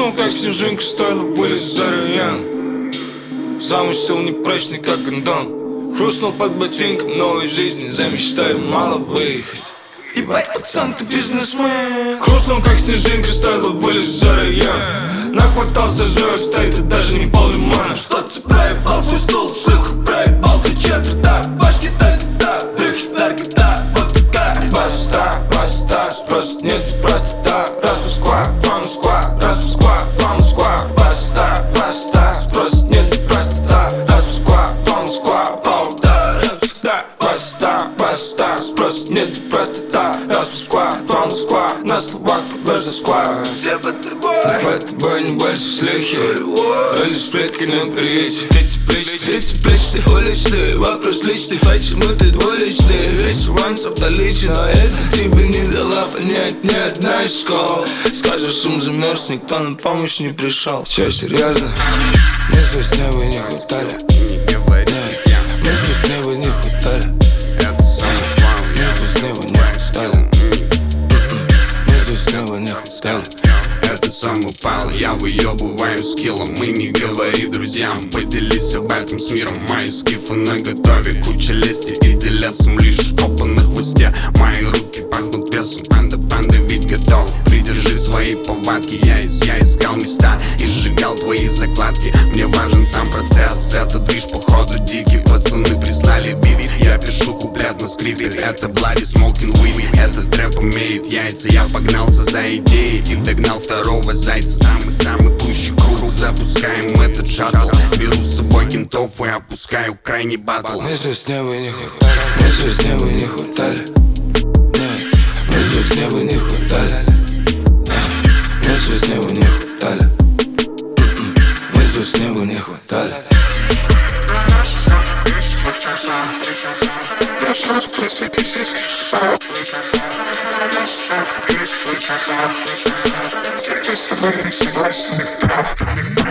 Хрустнул, как снежинка, стоило вылез за район. Замысел непрочный, как гондон. Хрустнул под ботинком новой жизни, за мечтой мало выехать. Ебать, пацан, ты бизнесмен. Хрустнул, как снежинка, стоило вылез за район. Нахватался звезд, стоит и даже не пол-лимона. Что ты проебал свой стул, шлюха проебал ты четверта. В башке та-та-та, рыхи наркота, вот такая. Баста, баста, спрос нет простота. Раз Москва, два Москва, раз Москва, два Москва. Баста, баста, спрос нет простота. Раз Москва, два Москва, полда, раз всегда. Баста, баста, спрос нет простота. Раз Москва, два Москва, на словах побежда сква. Все под тобой, не больше слухи. Или сплетки на приезде. Эти плечи, ты уличный. Вопрос личный, почему ты двуличный? Весь романс обналичен, но это тебе не дала понять ни одна из школ. Скажешь, шум замерз, никто на помощь не пришел. Че, серьезно? Мысли с неба не хватали. Мысли с неба не хватали. Мысли с неба не хватали. Мысли с неба не хватали. Это сам упал, я выебываю скиллом. И не говори друзьям, поделись об этом с миром. Мои скифы наготове, куча лести и делесом. Лишь опа на хвосте, мои руки пахнут весом. Панда, ведь готов, придержи свои повадки. Я искал места и сжигал твои закладки. Мне важен сам процесс, это движ походу дикий. Пацаны прислали биви, я пишу куплет на скрипе. Это Bloody Smoking Weed, этот рэп имеет яйца. Я погнался за идеей и догнал второго зайца. Самый пущий круг, запускаем этот шаттл. Беру с собой кентов и опускаю крайний батл. Мысли с неба не хватали. Мысли с неба не хватали. Мысли с неба не хватали. Мысли с неба не хватали. Мысли с неба не хватали. Согласен.